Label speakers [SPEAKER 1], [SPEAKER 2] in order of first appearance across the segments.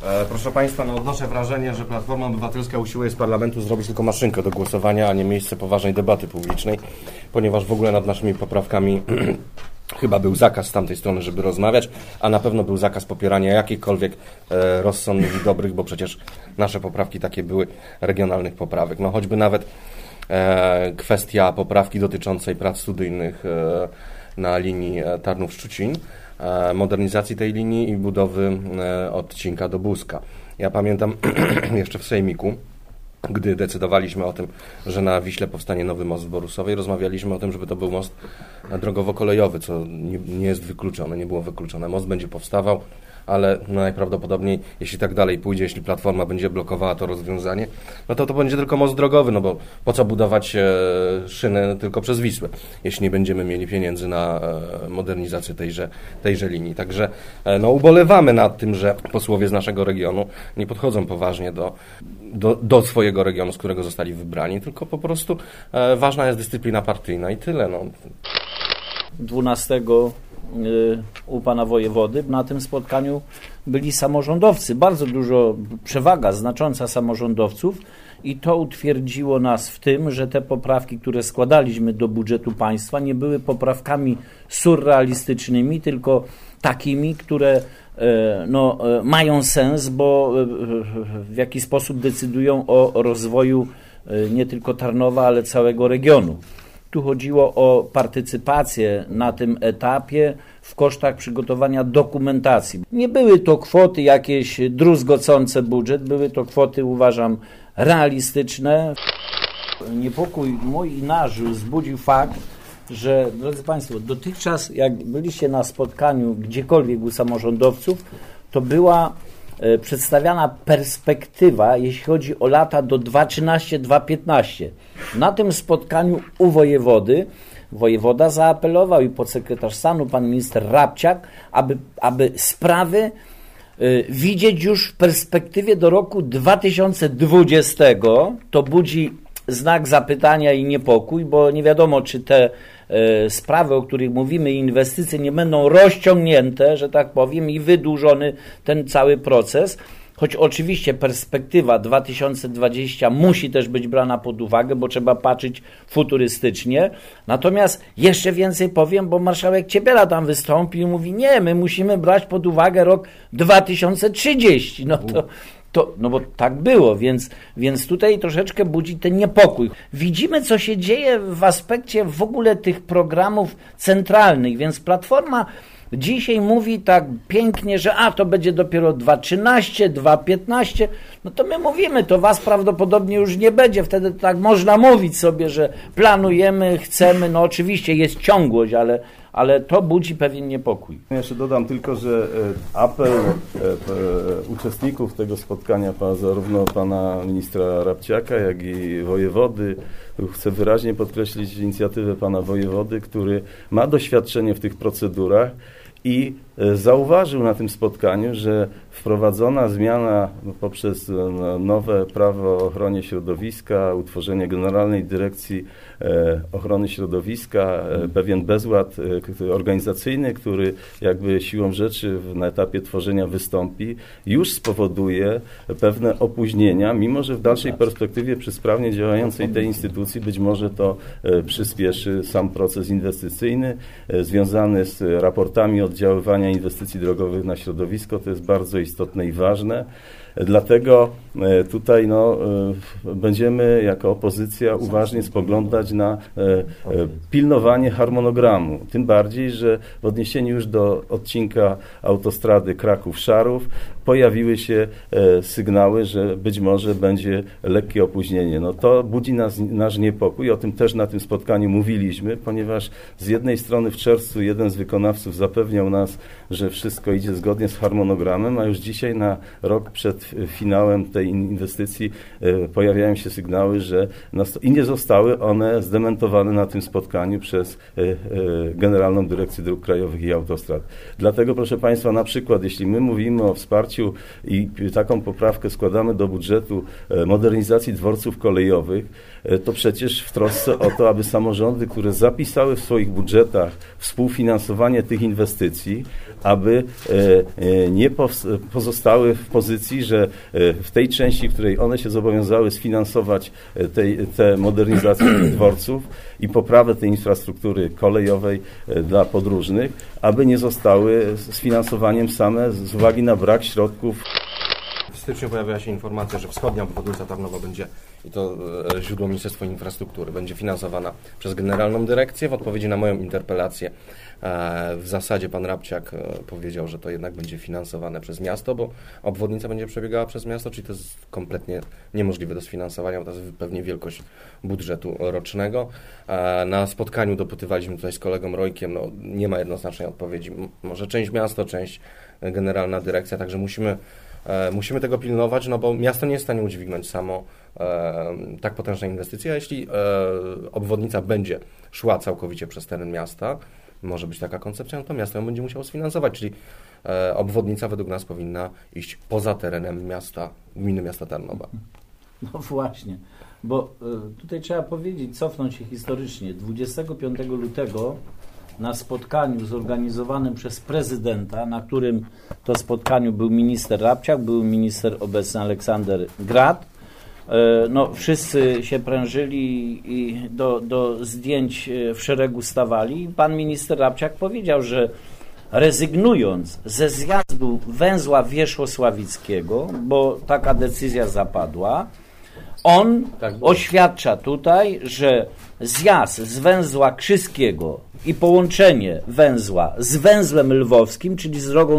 [SPEAKER 1] Proszę Państwa, odnoszę wrażenie, że Platforma Obywatelska usiłuje z parlamentu zrobić tylko maszynkę do głosowania, a nie miejsce poważnej debaty publicznej, ponieważ w ogóle nad naszymi poprawkami chyba był zakaz z tamtej strony, żeby rozmawiać, a na pewno był zakaz popierania jakichkolwiek rozsądnych i dobrych, bo przecież nasze poprawki takie były regionalnych poprawek. No choćby nawet kwestia poprawki dotyczącej prac studyjnych na linii Tarnów-Szczucin, modernizacji tej linii i budowy odcinka do Buska. Ja pamiętam jeszcze w Sejmiku, gdy decydowaliśmy o tym, że na Wiśle powstanie nowy most w Borusowej, rozmawialiśmy o tym, żeby to był most drogowo-kolejowy, co nie jest wykluczone, nie było wykluczone. Most będzie powstawał, ale najprawdopodobniej, jeśli tak dalej pójdzie, jeśli Platforma będzie blokowała to rozwiązanie, no to będzie tylko most drogowy, no bo po co budować szynę tylko przez Wisłę, jeśli nie będziemy mieli pieniędzy na modernizację tejże linii. Także ubolewamy nad tym, że posłowie z naszego regionu nie podchodzą poważnie do swojego regionu, z którego zostali wybrani, tylko po prostu ważna jest dyscyplina partyjna i tyle.
[SPEAKER 2] 12 u pana wojewody. Na tym spotkaniu byli samorządowcy. Bardzo dużo, przewaga znacząca samorządowców i to utwierdziło nas w tym, że te poprawki, które składaliśmy do budżetu państwa, nie były poprawkami surrealistycznymi, tylko takimi, które mają sens, bo w jakiś sposób decydują o rozwoju nie tylko Tarnowa, ale całego regionu. Tu chodziło o partycypację na tym etapie w kosztach przygotowania dokumentacji. Nie były to kwoty jakieś druzgocące budżet, były to kwoty, uważam, realistyczne. Niepokój mój i nasz wzbudził fakt, że, drodzy Państwo, dotychczas jak byliście na spotkaniu gdziekolwiek u samorządowców, to była przedstawiana perspektywa, jeśli chodzi o lata do 2013-2015. Na tym spotkaniu u wojewoda zaapelował i podsekretarz stanu, pan minister Rabciak, aby sprawy widzieć już w perspektywie do roku 2020. To budzi znak zapytania i niepokój, bo nie wiadomo, czy te sprawy, o których mówimy, inwestycje nie będą rozciągnięte, że tak powiem, i wydłużony ten cały proces. Choć oczywiście perspektywa 2020 musi też być brana pod uwagę, bo trzeba patrzeć futurystycznie. Natomiast jeszcze więcej powiem, bo marszałek Ciebiela tam wystąpił i mówi, nie, my musimy brać pod uwagę rok 2030. No bo tak było, więc tutaj troszeczkę budzi ten niepokój. Widzimy, co się dzieje w aspekcie w ogóle tych programów centralnych, więc Platforma dzisiaj mówi tak pięknie, że to będzie dopiero 2.13, 2.15, no to my mówimy, to was prawdopodobnie już nie będzie, wtedy tak można mówić sobie, że planujemy, chcemy, no oczywiście jest ciągłość, ale to budzi pewien niepokój.
[SPEAKER 3] Ja jeszcze dodam tylko, że apel uczestników tego spotkania, zarówno pana ministra Rabciaka, jak i wojewody, chcę wyraźnie podkreślić inicjatywę pana wojewody, który ma doświadczenie w tych procedurach i zauważył na tym spotkaniu, że wprowadzona zmiana poprzez nowe prawo o ochronie środowiska, utworzenie Generalnej Dyrekcji Ochrony Środowiska, pewien bezład organizacyjny, który jakby siłą rzeczy na etapie tworzenia wystąpi, już spowoduje pewne opóźnienia, mimo że w dalszej perspektywie przy sprawnie działającej tej instytucji być może to przyspieszy sam proces inwestycyjny związany z raportami oddziaływania inwestycji drogowych na środowisko. To jest bardzo istotne i ważne. Dlatego tutaj będziemy jako opozycja uważnie spoglądać na pilnowanie harmonogramu. Tym bardziej, że w odniesieniu już do odcinka autostrady Kraków-Szarów pojawiły się sygnały, że być może będzie lekkie opóźnienie. To budzi nasz niepokój. O tym też na tym spotkaniu mówiliśmy, ponieważ z jednej strony w czerwcu jeden z wykonawców zapewniał nas, że wszystko idzie zgodnie z harmonogramem, a już dzisiaj na rok przed finałem tej inwestycji pojawiają się sygnały, że i nie zostały one zdementowane na tym spotkaniu przez Generalną Dyrekcję Dróg Krajowych i Autostrad. Dlatego, proszę Państwa, na przykład, jeśli my mówimy o wsparciu poparciu i taką poprawkę składamy do budżetu modernizacji dworców kolejowych, to przecież w trosce o to, aby samorządy, które zapisały w swoich budżetach współfinansowanie tych inwestycji, aby nie pozostały w pozycji, że w tej części, w której one się zobowiązały sfinansować te modernizacje tych dworców i poprawę tej infrastruktury kolejowej dla podróżnych, aby nie zostały sfinansowaniem same z uwagi na brak środków.
[SPEAKER 1] W styczniu pojawiła się informacja, że wschodnia obwodnica Tarnowa będzie, i to źródło Ministerstwa Infrastruktury, będzie finansowana przez Generalną Dyrekcję. W odpowiedzi na moją interpelację w zasadzie pan Rabciak powiedział, że to jednak będzie finansowane przez miasto, bo obwodnica będzie przebiegała przez miasto, czyli to jest kompletnie niemożliwe do sfinansowania, bo to jest pewnie wielkość budżetu rocznego. Na spotkaniu dopytywaliśmy tutaj z kolegą Rojkiem, no nie ma jednoznacznej odpowiedzi. Może część miasto, część Generalna Dyrekcja, także musimy tego pilnować, no bo miasto nie jest w stanie udźwignąć samo tak potężnej inwestycji, a jeśli obwodnica będzie szła całkowicie przez teren miasta, może być taka koncepcja, no to miasto ją będzie musiało sfinansować, czyli obwodnica według nas powinna iść poza terenem miasta, gminy miasta Tarnowa.
[SPEAKER 2] No właśnie, bo tutaj trzeba powiedzieć, cofnąć się historycznie. 25 lutego na spotkaniu zorganizowanym przez prezydenta, na którym to spotkaniu był minister Rabciak, był minister obecny Aleksander Grad. No, wszyscy się prężyli i do zdjęć w szeregu stawali. Pan minister Rabciak powiedział, że rezygnując ze zjazdu węzła Wierzchosławickiego, bo taka decyzja zapadła, on oświadcza tutaj, że zjazd z węzła Krzyskiego i połączenie węzła z węzłem lwowskim, czyli z drogą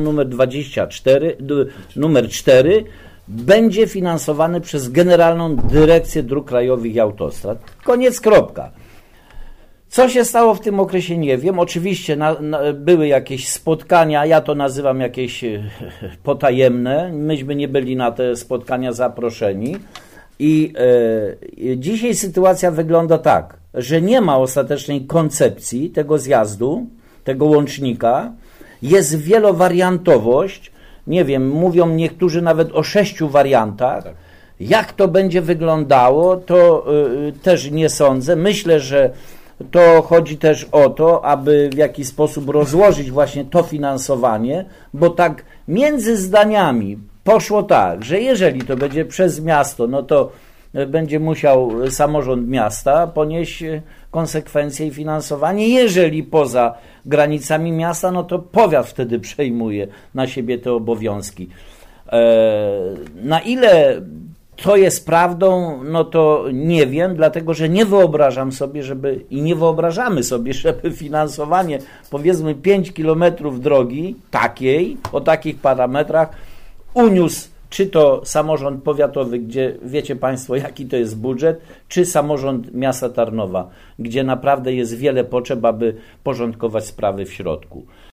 [SPEAKER 2] numer 4, będzie finansowany przez Generalną Dyrekcję Dróg Krajowych i Autostrad. Koniec, kropka. Co się stało w tym okresie, nie wiem. Oczywiście były jakieś spotkania, ja to nazywam jakieś potajemne. Myśmy nie byli na te spotkania zaproszeni. I dzisiaj sytuacja wygląda tak, że nie ma ostatecznej koncepcji tego zjazdu, tego łącznika. Jest wielowariantowość. Nie wiem, mówią niektórzy nawet o 6 wariantach. Tak. Jak to będzie wyglądało, to też nie sądzę. Myślę, że to chodzi też o to, aby w jakiś sposób rozłożyć właśnie to finansowanie, bo tak między zdaniami poszło tak, że jeżeli to będzie przez miasto, no to będzie musiał samorząd miasta ponieść konsekwencje i finansowanie. Jeżeli poza granicami miasta, no to powiat wtedy przejmuje na siebie te obowiązki. Na ile to jest prawdą, no to nie wiem, dlatego że nie wyobrażam sobie, nie wyobrażamy sobie, żeby finansowanie powiedzmy 5 kilometrów drogi takiej, o takich parametrach uniósł czy to samorząd powiatowy, gdzie wiecie Państwo, jaki to jest budżet, czy samorząd miasta Tarnowa, gdzie naprawdę jest wiele potrzeb, aby porządkować sprawy w środku.